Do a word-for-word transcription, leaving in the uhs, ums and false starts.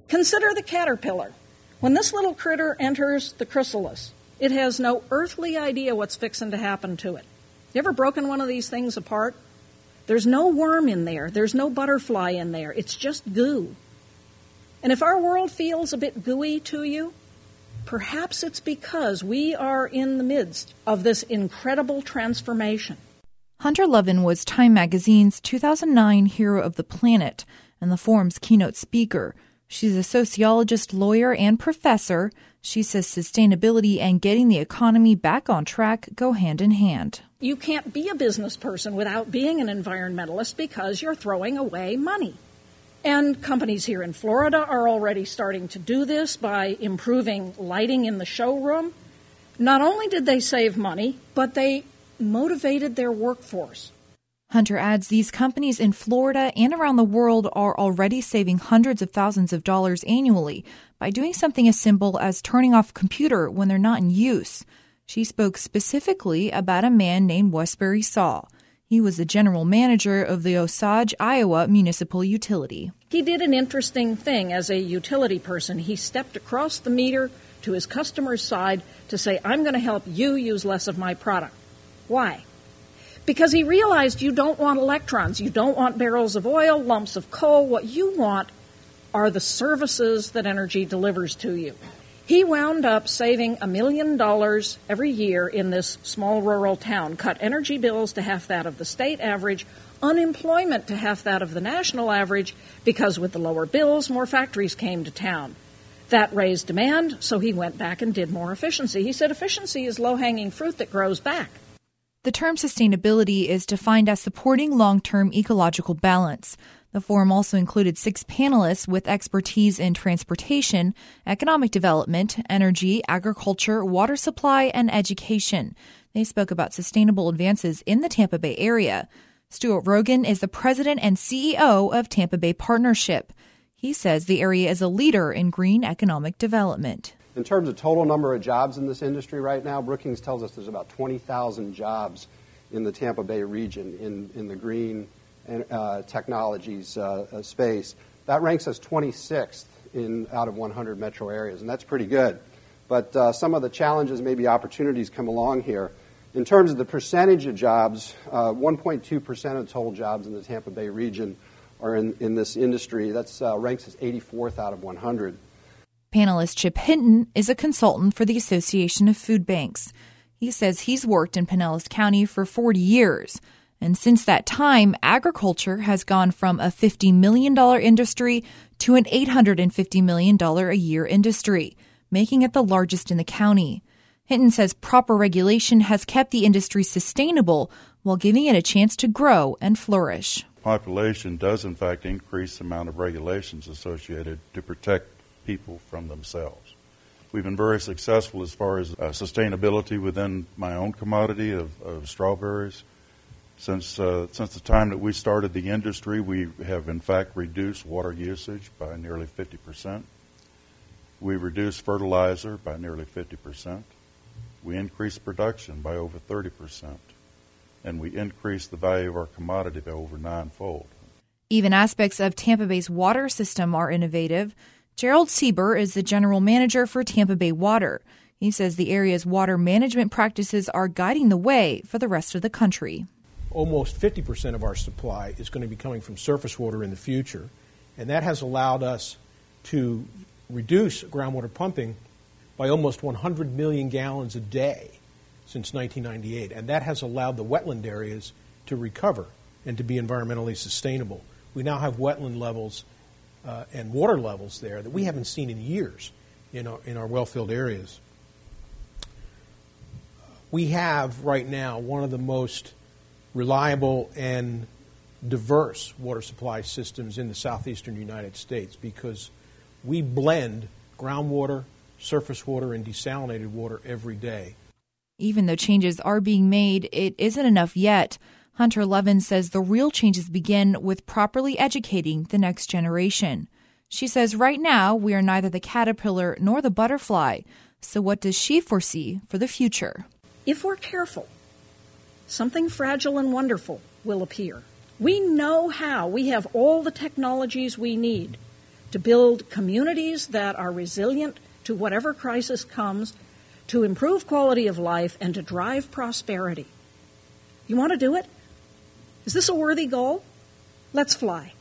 Consider the caterpillar. When this little critter enters the chrysalis, it has no earthly idea what's fixing to happen to it. You ever broken one of these things apart? There's no worm in there. There's no butterfly in there. It's just goo. And if our world feels a bit gooey to you, perhaps it's because we are in the midst of this incredible transformation. Hunter Levin was Time Magazine's two thousand nine Hero of the Planet and the forum's keynote speaker. She's a sociologist, lawyer, and professor. She says sustainability and getting the economy back on track go hand in hand. You can't be a business person without being an environmentalist because you're throwing away money. And companies here in Florida are already starting to do this by improving lighting in the showroom. Not only did they save money, but they motivated their workforce. Hunter adds these companies in Florida and around the world are already saving hundreds of thousands of dollars annually by doing something as simple as turning off a computer when they're not in use. She spoke specifically about a man named Westbury Saw. He was the general manager of the Osage, Iowa municipal utility. He did an interesting thing as a utility person. He stepped across the meter to his customer's side to say, I'm going to help you use less of my product. Why? Because he realized you don't want electrons, you don't want barrels of oil, lumps of coal. What you want are the services that energy delivers to you. He wound up saving a million dollars every year in this small rural town, cut energy bills to half that of the state average, unemployment to half that of the national average, because with the lower bills, more factories came to town. That raised demand, so he went back and did more efficiency. He said efficiency is low-hanging fruit that grows back. The term sustainability is defined as supporting long-term ecological balance. The forum also included six panelists with expertise in transportation, economic development, energy, agriculture, water supply, and education. They spoke about sustainable advances in the Tampa Bay area. Stuart Rogan is the president and C E O of Tampa Bay Partnership. He says the area is a leader in green economic development. In terms of total number of jobs in this industry right now, Brookings tells us there's about twenty thousand jobs in the Tampa Bay region in, in the green uh, technologies uh, space. That ranks us twenty-sixth in, out of one hundred metro areas, and that's pretty good. But uh, some of the challenges, maybe opportunities come along here. In terms of the percentage of jobs, uh, one point two percent of total jobs in the Tampa Bay region are in, in this industry. That uh, ranks us eighty-fourth out of one hundred. Panelist Chip Hinton is a consultant for the Association of Food Banks. He says he's worked in Pinellas County for forty years. And since that time, agriculture has gone from a fifty million dollars industry to an eight hundred fifty million dollars a year industry, making it the largest in the county. Hinton says proper regulation has kept the industry sustainable while giving it a chance to grow and flourish. Population does, in fact, increase the amount of regulations associated to protect people from themselves. We've been very successful as far as uh, sustainability within my own commodity of, of strawberries. Since uh, since the time that we started the industry, we have in fact reduced water usage by nearly fifty percent. We reduced fertilizer by nearly fifty percent. We increased production by over thirty percent. And we increased the value of our commodity by over ninefold. Even aspects of Tampa Bay's water system are innovative. Gerald Sieber is the general manager for Tampa Bay Water. He says the area's water management practices are guiding the way for the rest of the country. Almost fifty percent of our supply is going to be coming from surface water in the future, and that has allowed us to reduce groundwater pumping by almost one hundred million gallons a day since nineteen ninety-eight, and that has allowed the wetland areas to recover and to be environmentally sustainable. We now have wetland levels uh, and water levels there that we haven't seen in years in our, in our well-filled areas. We have right now one of the most reliable and diverse water supply systems in the southeastern United States because we blend groundwater, surface water, and desalinated water every day. Even though changes are being made, it isn't enough yet. Hunter Levin says the real changes begin with properly educating the next generation. She says right now we are neither the caterpillar nor the butterfly. So what does she foresee for the future? If we're careful, something fragile and wonderful will appear. We know how. We have all the technologies we need to build communities that are resilient to whatever crisis comes, to improve quality of life, and to drive prosperity. You want to do it? Is this a worthy goal? Let's fly.